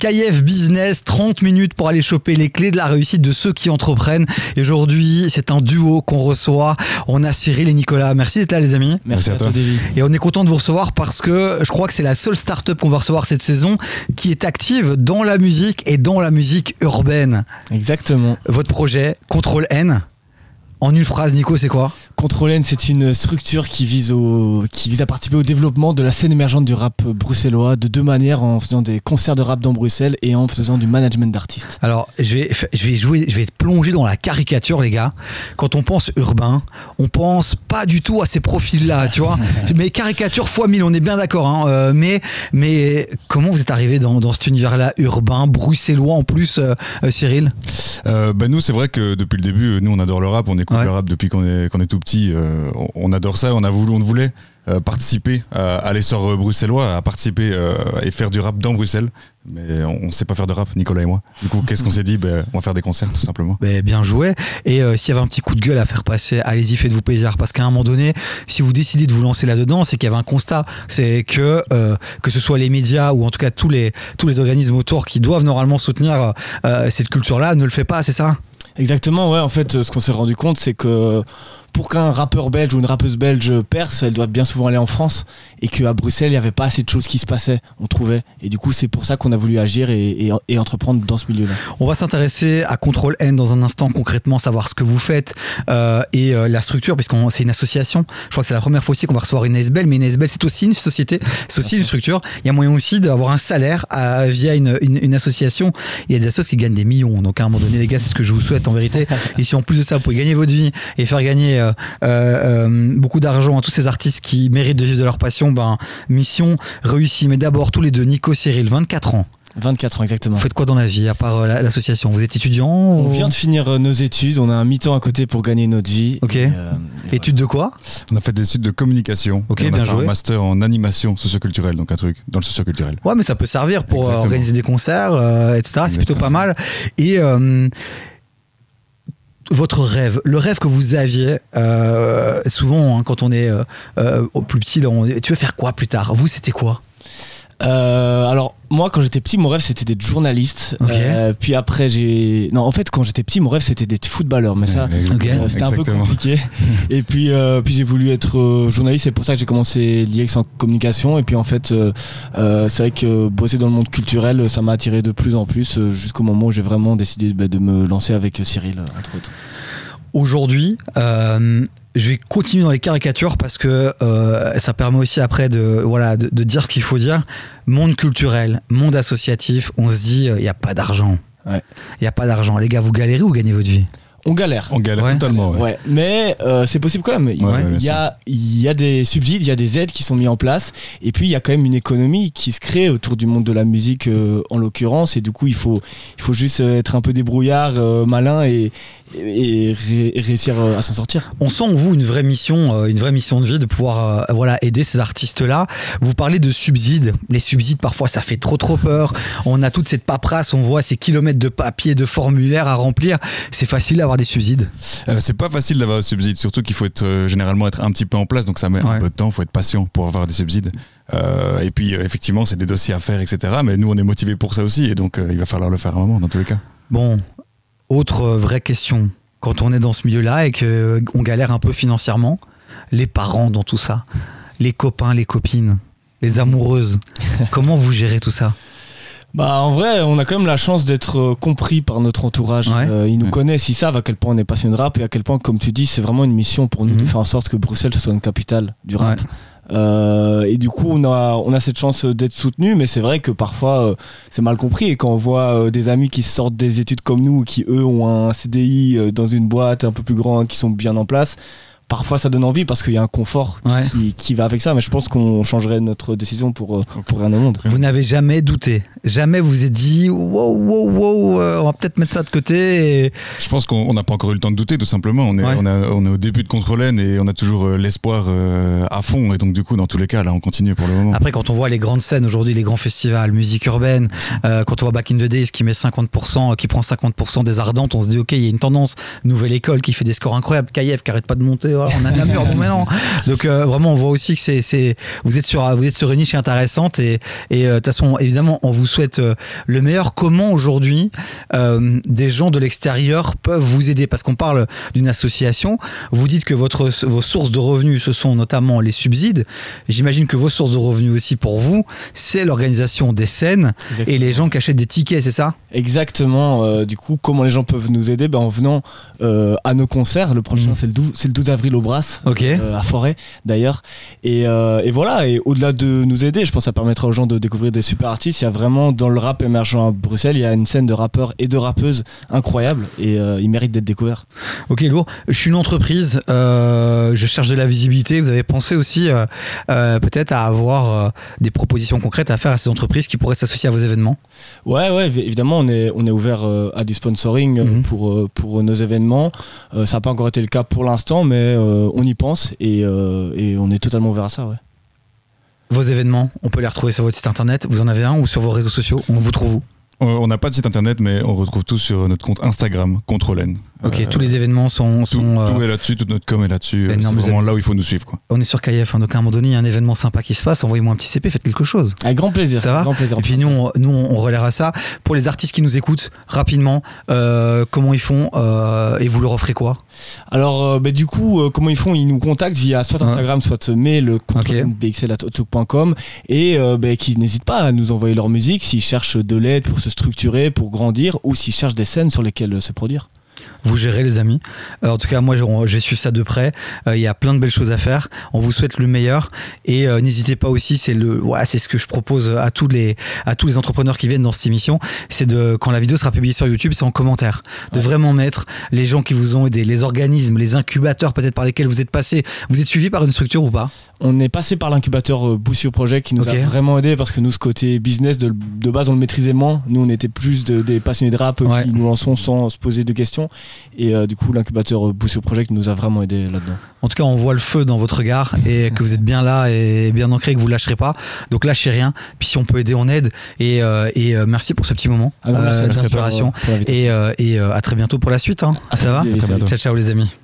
KF Business, 30 minutes pour aller choper les clés de la réussite de ceux qui entreprennent. Et aujourd'hui, c'est un duo qu'on reçoit. On a Cyril et Nicolas. Merci d'être là, les amis. Merci à toi, Davy. Et on est content de vous recevoir parce que je crois que c'est la seule start-up qu'on va recevoir cette saison qui est active dans la musique et dans la musique urbaine. Exactement. Votre projet, Contrôle N. En une phrase, Nico, c'est quoi ? Contrôle N, c'est une structure qui vise à participer au développement de la scène émergente du rap bruxellois de deux manières, en faisant des concerts de rap dans Bruxelles et en faisant du management d'artistes. Alors, je vais plonger dans la caricature, les gars. Quand on pense urbain, on pense pas du tout à ces profils-là, tu vois. Mais caricature fois 1000, on est bien d'accord. Hein. Mais comment vous êtes arrivé dans cet univers-là urbain, bruxellois en plus, Cyril ? Nous, c'est vrai que depuis le début, nous, on adore le rap, on écoute le rap depuis qu'on est tout petit. On adore ça, on voulait participer à l'essor bruxellois, à participer et faire du rap dans Bruxelles. Mais on ne sait pas faire de rap, Nicolas et moi. Du coup, qu'est-ce qu'on s'est dit ? On va faire des concerts, tout simplement. Bien joué. Et s'il y avait un petit coup de gueule à faire passer, allez-y, faites-vous plaisir. Parce qu'à un moment donné, si vous décidez de vous lancer là-dedans, c'est qu'il y avait un constat. C'est que ce soit les médias ou en tout cas tous les organismes autour qui doivent normalement soutenir cette culture-là, ne le fait pas, c'est ça ? Exactement, ouais. En fait, ce qu'on s'est rendu compte, c'est que pour qu'un rappeur belge ou une rappeuse belge perce, elle doit bien souvent aller en France, et qu'à Bruxelles, il n'y avait pas assez de choses qui se passaient, on trouvait. Et du coup, c'est pour ça qu'on a voulu agir et entreprendre dans ce milieu-là. On va s'intéresser à Contrôle N dans un instant, concrètement, savoir ce que vous faites et la structure, puisque c'est une association. Je crois que c'est la première fois aussi qu'on va recevoir une ASBL, mais une ASBL, c'est aussi une société, c'est aussi une structure. Il y a moyen aussi d'avoir un salaire via une association. Il y a des associations qui gagnent des millions. Donc à un moment donné, les gars, c'est ce que je vous souhaite en vérité. Et si en plus de ça, vous pouvez gagner votre vie et faire gagner beaucoup d'argent à tous ces artistes qui méritent de vivre de leur passion, mission réussie. Mais d'abord, tous les deux, Nico, Cyril, 24 ans. 24 ans, exactement. Vous faites quoi dans la vie, à part l'association ? Vous êtes étudiant ? On vient de finir nos études, on a un mi-temps à côté pour gagner notre vie. Ok. Études de quoi ? On a fait des études de communication. Ok, on a bien fait joué. Un master en animation socioculturelle, donc un truc dans le socioculturel. Ouais, mais ça peut servir pour Exactement. organiser des concerts, etc. C'est plutôt pas mal. Et votre rêve, le rêve que vous aviez, souvent quand on est plus petit, tu veux faire quoi plus tard ? Vous, c'était quoi ? Alors moi quand j'étais petit mon rêve c'était d'être journaliste. Okay. Puis après en fait quand j'étais petit mon rêve c'était d'être footballeur, mais ça c'était un peu compliqué. Et puis j'ai voulu être journaliste, c'est pour ça que j'ai commencé l'IEX en communication. Et puis en fait c'est vrai que bosser dans le monde culturel ça m'a attiré de plus en plus jusqu'au moment où j'ai vraiment décidé de me lancer avec Cyril entre autres. Aujourd'hui je vais continuer dans les caricatures parce que ça permet aussi après de dire ce qu'il faut dire. Monde culturel, monde associatif, on se dit il n'y a pas d'argent. Ouais. Il n'y a pas d'argent. Les gars, vous galérez ou gagnez votre vie ? On galère Totalement. Ouais. Mais c'est possible quand même. Il y a des subsides, il y a des aides qui sont mis en place, et puis il y a quand même une économie qui se crée autour du monde de la musique en l'occurrence. Et du coup il faut juste être un peu débrouillard, malin et réussir à s'en sortir. On sent en vous une vraie mission de vie de pouvoir aider ces artistes-là. Vous parlez de subsides. Les subsides, parfois, ça fait trop peur. On a toute cette paperasse, on voit ces kilomètres de papier, de formulaires à remplir. C'est facile d'avoir des subsides. C'est pas facile d'avoir des subsides, surtout qu'il faut généralement être un petit peu en place, donc ça met un peu de temps. Il faut être patient pour avoir des subsides. Et puis, effectivement, c'est des dossiers à faire, etc. Mais nous, on est motivés pour ça aussi, et donc il va falloir le faire à un moment, dans tous les cas. Bon. Autre vraie question, quand on est dans ce milieu-là et qu'on galère un peu financièrement, les parents dans tout ça, les copains, les copines, les amoureuses, comment vous gérez tout ça ? En vrai, on a quand même la chance d'être compris par notre entourage. Ils nous connaissent, ils savent à quel point on est passionné de rap et à quel point, comme tu dis, c'est vraiment une mission pour nous de faire en sorte que Bruxelles soit une capitale du rap. Et du coup on a cette chance d'être soutenu, mais c'est vrai que parfois c'est mal compris, et quand on voit des amis qui sortent des études comme nous, qui eux ont un CDI dans une boîte un peu plus grande, qui sont bien en place, parfois ça donne envie parce qu'il y a un confort qui va avec ça. Mais je pense qu'on changerait notre décision pour rien au monde. Vous n'avez jamais douté, jamais vous êtes dit wow, on va peut-être mettre ça de côté et... Je pense qu'on n'a pas encore eu le temps de douter, tout simplement. On est au début de Contrôle N et on a toujours l'espoir à fond, et donc du coup dans tous les cas là on continue pour le moment. Après, quand on voit les grandes scènes aujourd'hui, les grands festivals, musique urbaine, quand on voit Back in the Days qui met 50%, qui prend 50% des ardentes, on se dit ok, il y a une tendance, nouvelle école qui fait des scores incroyables, KF qui arrête pas de monter, voilà, on a Namur, bon maintenant. Donc vraiment, on voit aussi que vous êtes sur une niche intéressante et de toute façon, évidemment, on vous souhaite le meilleur. Comment aujourd'hui des gens de l'extérieur peuvent vous aider? Parce qu'on parle d'une association. Vous dites que vos sources de revenus, ce sont notamment les subsides. J'imagine que vos sources de revenus aussi pour vous, c'est l'organisation des scènes. Exactement. Et les gens qui achètent des tickets, c'est ça? Exactement. Du coup, comment les gens peuvent nous aider? En venant à nos concerts. Le prochain, c'est le 12 avril au Brass, à Forêt d'ailleurs. Et voilà. Et au-delà de nous aider, je pense que ça permettra aux gens de découvrir des super artistes. Il y a vraiment, dans le rap émergent à Bruxelles, il y a une scène de rappeurs et de rappeuses incroyable et ils méritent d'être découverts. Ok, lourd. Je suis une entreprise, je cherche de la visibilité. Vous avez pensé aussi peut-être à avoir des propositions concrètes à faire à ces entreprises qui pourraient s'associer à vos événements? Ouais, évidemment, on est ouvert à du sponsoring pour nos événements. Ça n'a pas encore été le cas pour l'instant, mais on y pense et on est totalement ouvert à ça. Ouais. Vos événements, on peut les retrouver sur votre site internet. Vous en avez un ou sur vos réseaux sociaux? On vous trouve où? On n'a pas de site internet, mais on retrouve tout sur notre compte Instagram, Contrôle N. Ok, tous les événements sont... Tout est là-dessus, toute notre com est là-dessus. C'est vraiment là où il faut nous suivre, quoi. On est sur KF, donc à un moment donné, il y a un événement sympa qui se passe, envoyez-moi un petit CP, faites quelque chose. Avec grand plaisir. Ça va? Grand plaisir. Et puis nous, on relèvera ça. Pour les artistes qui nous écoutent, rapidement, comment ils font et vous leur offrez quoi? Alors, du coup, comment ils font? Ils nous contactent via soit Instagram, soit mail, bxl@outlook.com et qu'ils n'hésitent pas à nous envoyer leur musique s'ils cherchent de l'aide pour se structurer, pour grandir ou s'ils cherchent des scènes sur lesquelles se produire. Vous gérez, les amis. En tout cas, moi, j'ai suivi ça de près. Il y a plein de belles choses à faire. On vous souhaite le meilleur et n'hésitez pas aussi. C'est ce que je propose à tous les entrepreneurs qui viennent dans cette émission. C'est quand la vidéo sera publiée sur YouTube, c'est en commentaire, de vraiment mettre les gens qui vous ont aidé, les organismes, les incubateurs peut-être par lesquels vous êtes passé. Vous êtes suivi par une structure ou pas? On est passé par l'incubateur Boussio Project qui nous a vraiment aidé parce que nous, ce côté business, de base, on le maîtrisait moins. Nous, on était plus des passionnés de rap qui nous lançons sans se poser de questions. Et du coup, l'incubateur Boussio Project nous a vraiment aidé là-dedans. En tout cas, on voit le feu dans votre regard et que vous êtes bien là et bien ancré, que vous lâcherez pas. Donc lâchez rien. Puis si on peut aider, on aide. Et merci pour ce petit moment d'inspiration. Et à très bientôt pour la suite. Hein. Ça va? Ciao, ciao les amis.